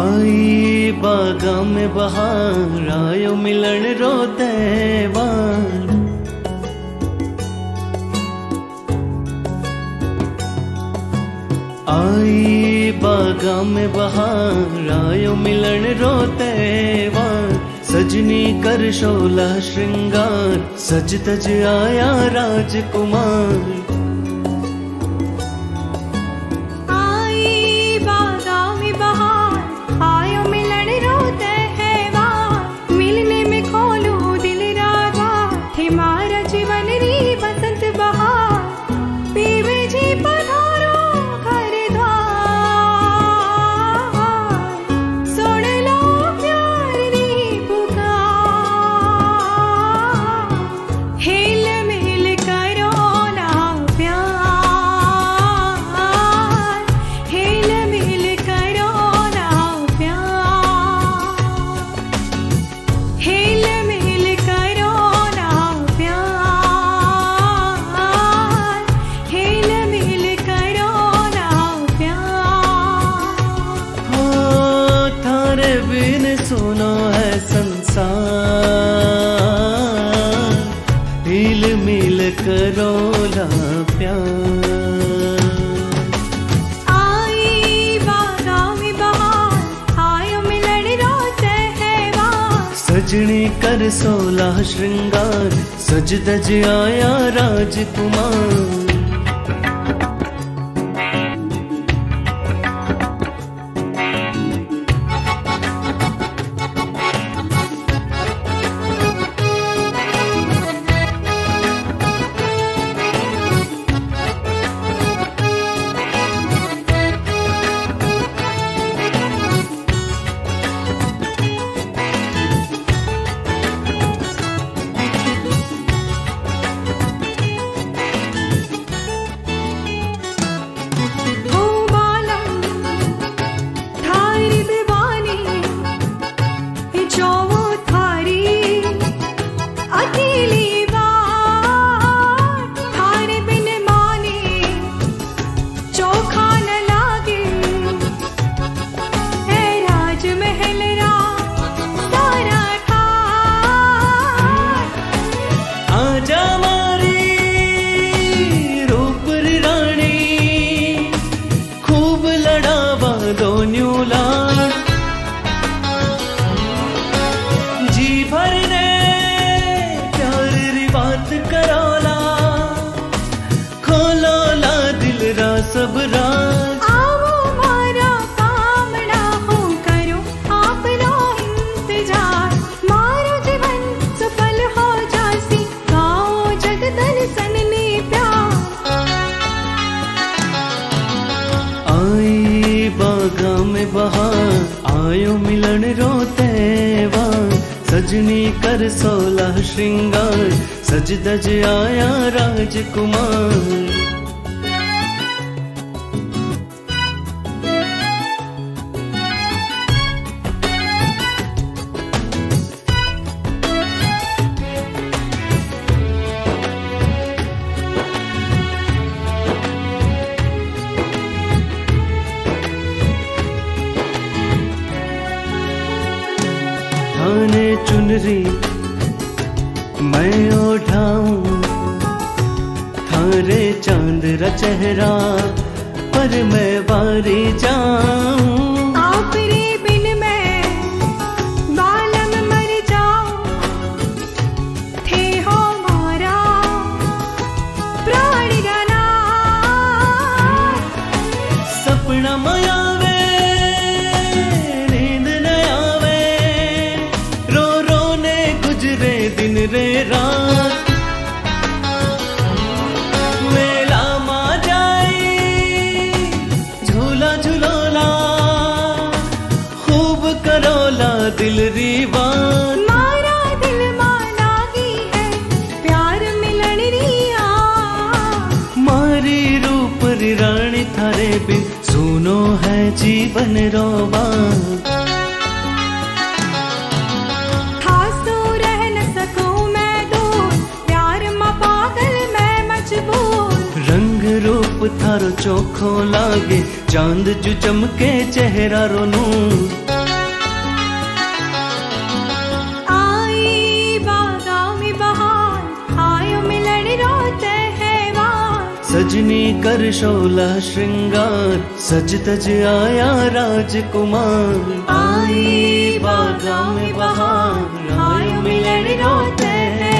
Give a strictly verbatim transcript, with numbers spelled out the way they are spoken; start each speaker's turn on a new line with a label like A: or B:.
A: आई बागा में बहार, आयो मिलन रो त्योहार। आई बागा में बहार, आयो मिलन रो त्योहार। सजनी कर शोला श्रृंगार, सज तज आया राजकुमार। सुनो है संसार, हिल मिल करो ला प्यार।
B: आई बागा में बहार, आयो मिलन रो त्योहार।
A: सजनी कर सोला श्रृंगार, सज धज आया राजकुमार। जी भरने प्यार री बात करोला, खोलो ला दिल रा सब राज।
B: आओ मारा कामना हो, करो आप लो इंतजार। मारो जीवन सफल हो जासी, गाओ जगदन सननी प्यार।
A: आई बागा में बहार, आयो मिलन रो त्योहार। सजनी कर सोला श्रृंगार, सज धज आया राजकुमार। थाने चुनरी मैं ओढ़ाऊं, थारे चांद रा चेहरा पर मैं वारी जाऊं।
B: आप रे बिन मैं बालम मर जाऊं, थे हो मारा प्राण गाना।
A: सपना मयावे नींद न आवे, रो रो ने गुजरे दिन रे रात। मेला मा जाई झूला झूलोला, खूब करोला दिल री बात।
B: मारा दिल मानागी है प्यार मिलन रिया,
A: मारी रूप री रानी थारे बिन सुनो है जीवन रोवा।
B: खासो रह न सकूं मैं दूर, प्यार मा पागल मैं मजबूर।
A: रंग रूप थारो चोखो लागे, चांद जो चमके चेहरा रो नूर। रजनी कर शोला श्रृंगार, सज तज आया राजकुमार।
B: आई बागा में बहार, आयो मिलन रोते हैं